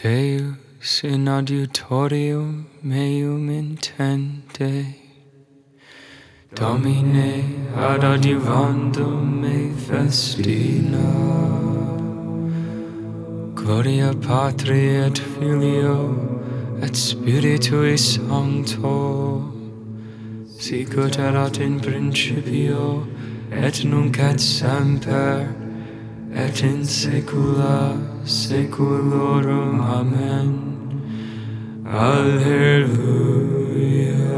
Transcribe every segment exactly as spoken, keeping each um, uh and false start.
Deus in adiutorium meum intende, Domine ad adiuvandum me festina. Gloria Patri et Filio et Spiritui Sancto, sicut erat in principio et nunc et semper et in saecula saeculorum. Amen. Alleluia.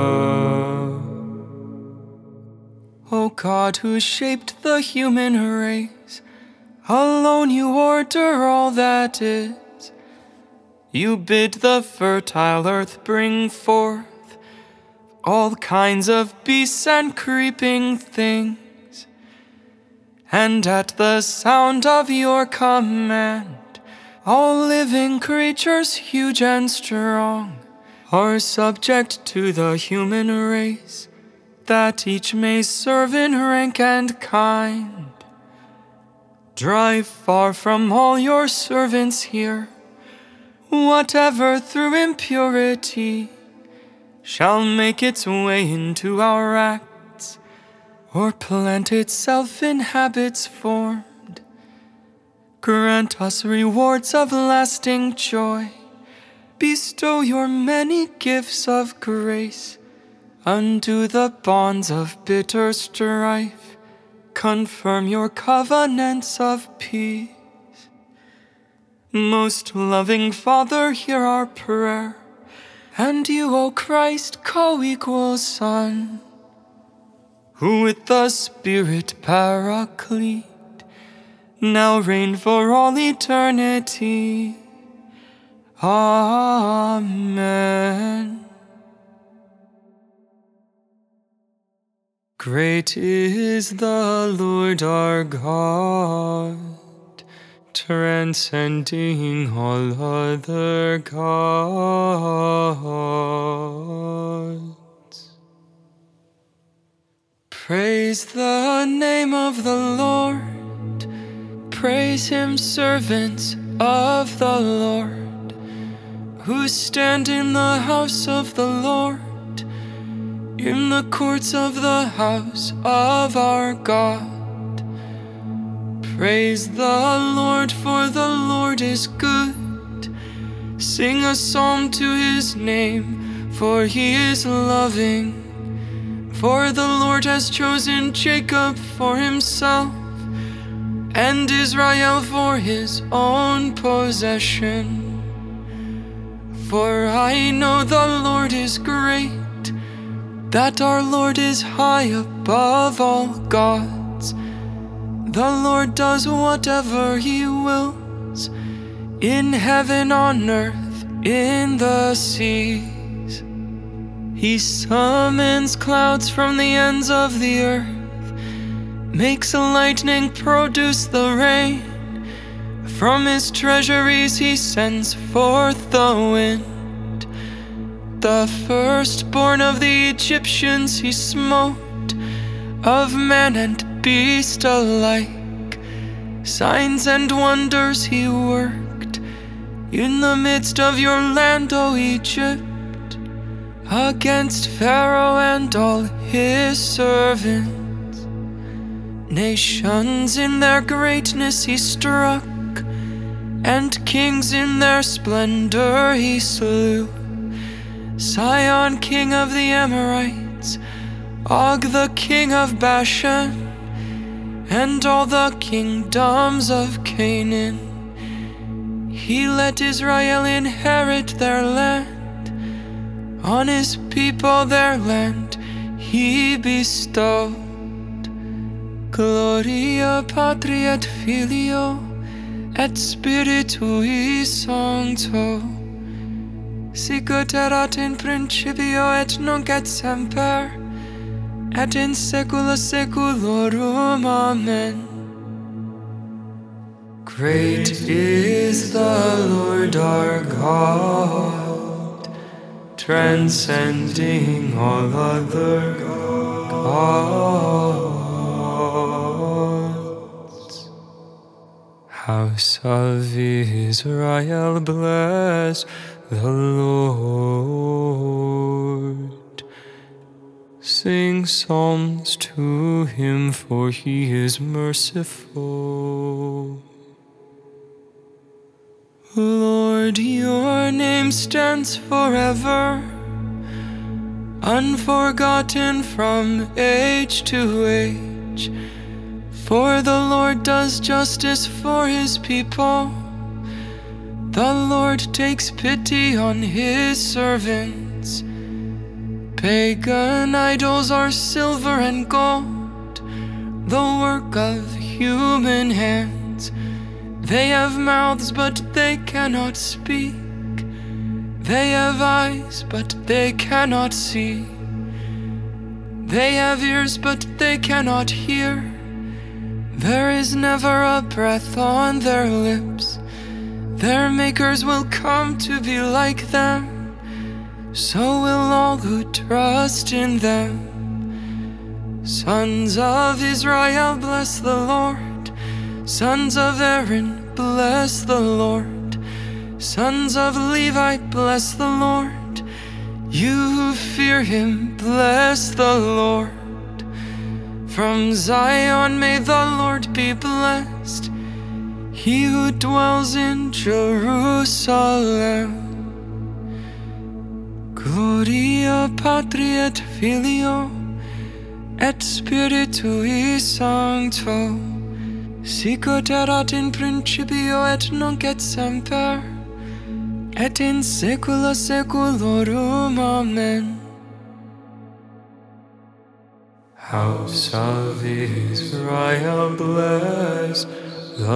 O God, who shaped the human race, alone you order all that is. You bid the fertile earth bring forth all kinds of beasts and creeping things, and at the sound of your command, all living creatures, huge and strong, are subject to the human race, that each may serve in rank and kind. Drive far from all your servants here whatever through impurity shall make its way into our acts, or plant itself in habits formed. Grant us rewards of lasting joy. Bestow your many gifts of grace. Undo the bonds of bitter strife. Confirm your covenants of peace. Most loving Father, hear our prayer. And you, O Christ, co-equal Son, who with the Spirit Paraclete now reign for all eternity. Amen. Great is the Lord our God, transcending all other gods. Praise the name of the Lord. Praise him, servants of the Lord, who stand in the house of the Lord, in the courts of the house of our God. Praise the Lord, for the Lord is good. Sing a psalm to his name, for he is loving. For the Lord has chosen Jacob for himself, and Israel for his own possession. For I know the Lord is great, that our Lord is high above all gods. The Lord does whatever he wills, in heaven, on earth, in the seas. He summons clouds from the ends of the earth, makes lightning produce the rain. From his treasuries he sends forth the wind. The firstborn of the Egyptians he smote, of man and beast alike. Signs and wonders he worked in the midst of your land, O Egypt, against Pharaoh and all his servants. Nations in their greatness he struck, and kings in their splendor he slew. Sihon, king of the Amorites, Og, the king of Bashan, and all the kingdoms of Canaan. He let Israel inherit their land. On his people their land he bestowed. Gloria Patri et Filio et Spiritui Sancto, sicut erat in principio et nunc et semper et in saecula saeculorum. Amen. Great is the Lord our God, transcending all other gods. House of Israel, bless the Lord. Sing psalms to him, for he is merciful. Lord, your name stands forever, unforgotten from age to age. For the Lord does justice for his people. The Lord takes pity on his servants. Pagan idols are silver and gold, the work of human hands. They have mouths, but they cannot speak. They have eyes, but they cannot see. They have ears, but they cannot hear. There is never a breath on their lips. Their makers will come to be like them. So will all who trust in them. Sons of Israel, bless the Lord. Sons of Aaron, bless the Lord. Sons of Levi, bless the Lord. You who fear him, bless the Lord. From Zion may the Lord be blessed, he who dwells in Jerusalem. Gloria Patri et Filio et Spiritui Sancto, sic ut erat in principio et nunc et semper, et in saecula saeculorum. Amen. House of Israel, bless the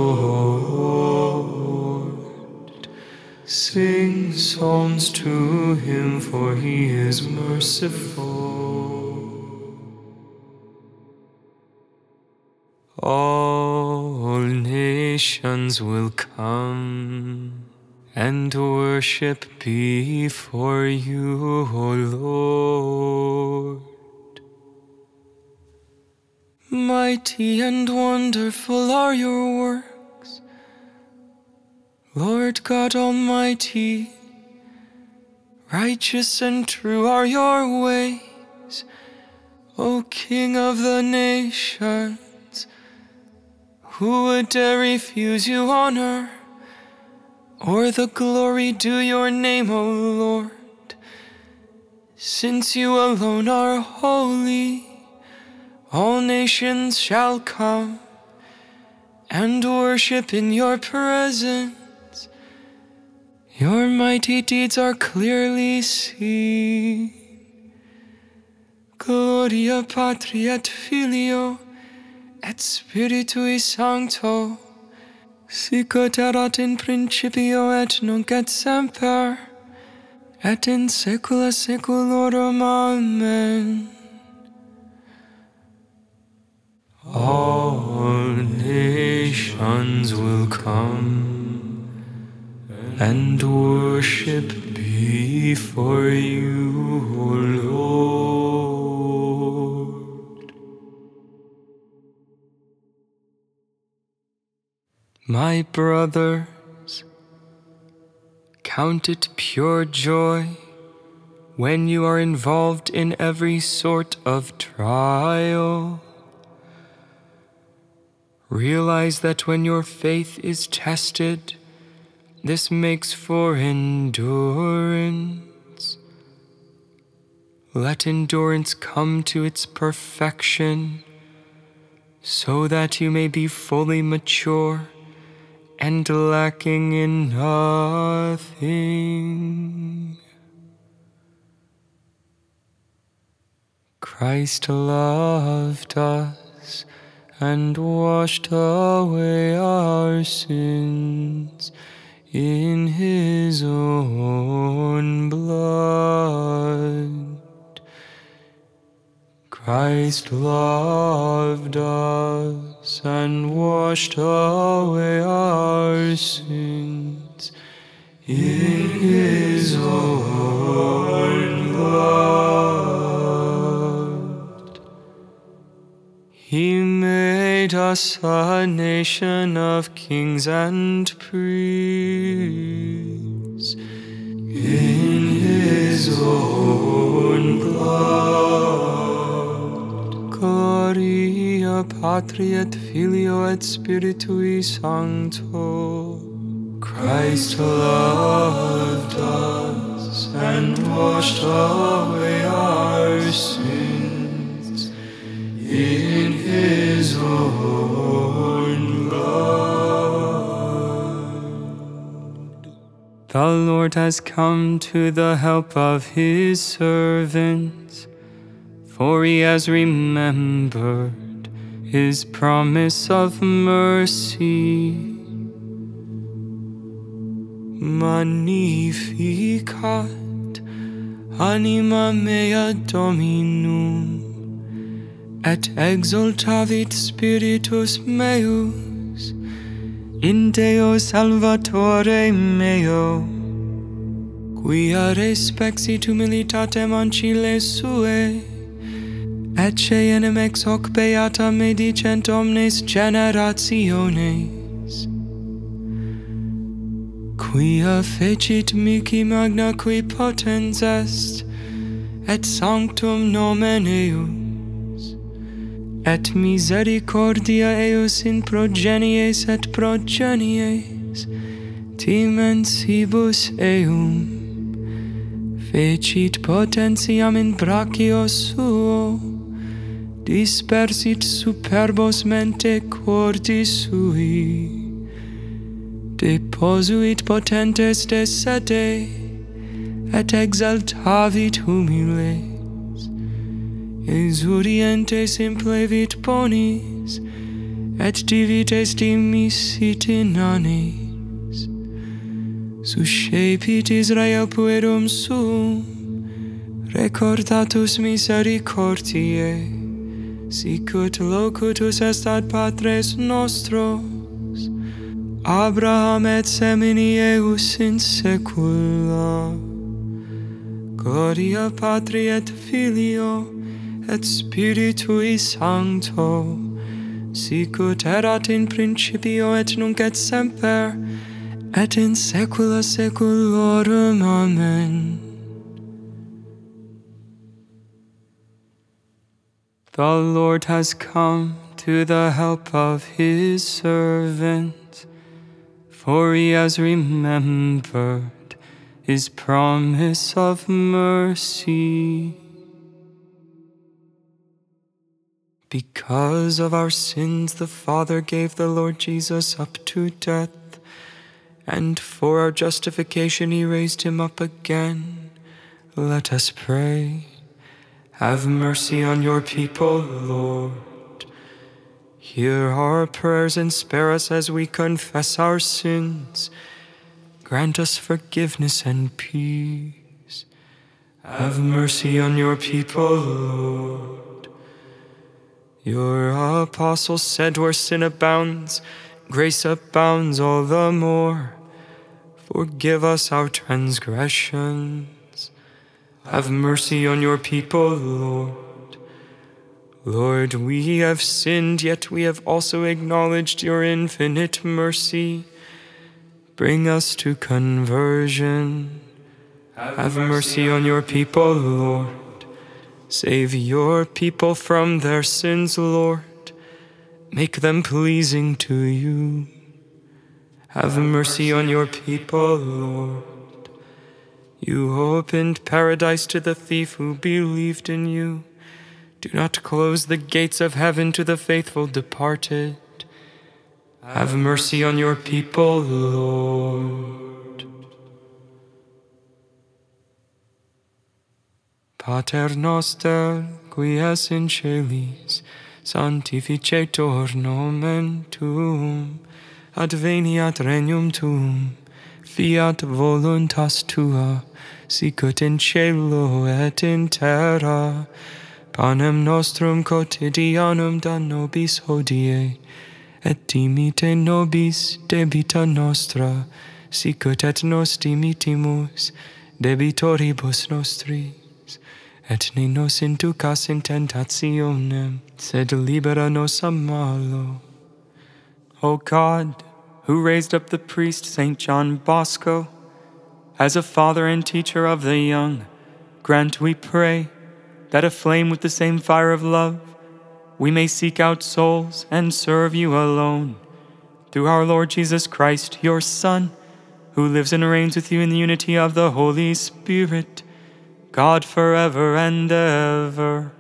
Lord. Sing psalms to him, for he is merciful. All nations will come and worship before you, O Lord. Mighty and wonderful are your works, Lord God Almighty. Righteous and true are your ways, O King of the nations. Who would dare refuse you honor, or the glory due your name, O Lord? Since you alone are holy, all nations shall come and worship in your presence. Your mighty deeds are clearly seen. Gloria Patri et Filio et Spiritui Sancto, sic ut erat in principio et nunc et semper, et in saecula saeculorum. Amen. All nations will come and worship before you, O Lord. My brothers, count it pure joy when you are involved in every sort of trial. Realize that when your faith is tested, this makes for endurance. Let endurance come to its perfection, so that you may be fully mature and lacking in nothing. Christ loved us and washed away our sins in his own blood. Christ loved us and washed away our sins in his own blood. He made us us a nation of kings and priests. In his own blood. Gloria Patri et Filio et Spiritui Sancto. Christ loved us and washed away our sins in his own blood. The Lord has come to the help of his servants, for he has remembered his promise of mercy. Magnificat anima mea Dominum, et exultavit spiritus meus in Deo Salvatore meo, quia respexit humilitatem ancile sue, et ceenem ex hoc beata medicent omnes generationes, quia fecit mihi magna qui potens est, et sanctum nomen eius, et misericordia eius in progenies et progenies, timensibus eum, fecit potentiam in brachio suo, dispersit superbos mente cordis sui, deposuit potentes de sede, et exaltavit humiles, exurientes implevit bonis, et divites dimisit inanes, suscepit Israel puerum suum, recordatus misericordiae, sicut locutus est ad patres nostros, Abraham et semini eius in saecula. Gloria Patri et Filio et Spiritui Sancto, sicut erat in principio et nunc et semper, et in saecula saeculorum. Amen. The Lord has come to the help of his servants, for he has remembered his promise of mercy. Because of our sins, the Father gave the Lord Jesus up to death, and for our justification he raised him up again. Let us pray. Have mercy on your people, Lord. Hear our prayers and spare us as we confess our sins. Grant us forgiveness and peace. Have mercy on your people, Lord. Your apostle said, where sin abounds, grace abounds all the more. Forgive us our transgressions. Have mercy on your people, Lord. Lord, we have sinned, yet we have also acknowledged your infinite mercy. Bring us to conversion. Have mercy on your people, Lord. Save your people from their sins, Lord. Make them pleasing to you. Have mercy on your people, Lord. You opened paradise to the thief who believed in you. Do not close the gates of heaven to the faithful departed. Have mercy on your people, Lord. Pater noster, qui es in celis, sanctificetur nomen tuum, adveniat regnum tuum, fiat voluntas tua, sicut in cielo et in terra. Panem nostrum quotidianum da nobis hodie, et dimite nobis debita nostra, sicut et nos dimitimus debitoribus nostris, et ne nos inducas in tentationem, sed libera nos a malo. O God, who raised up the priest Saint John Bosco as a father and teacher of the young, grant, we pray, that aflame with the same fire of love, we may seek out souls and serve you alone. Through our Lord Jesus Christ, your Son, who lives and reigns with you in the unity of the Holy Spirit, God forever and ever.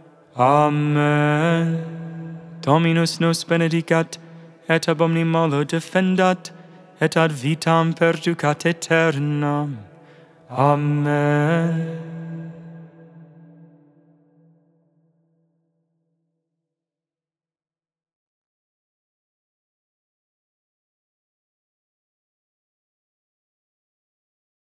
Amen. Dominus nos benedicat, et ab omni malo defendat, et ad vitam perducat aeternam. Amen.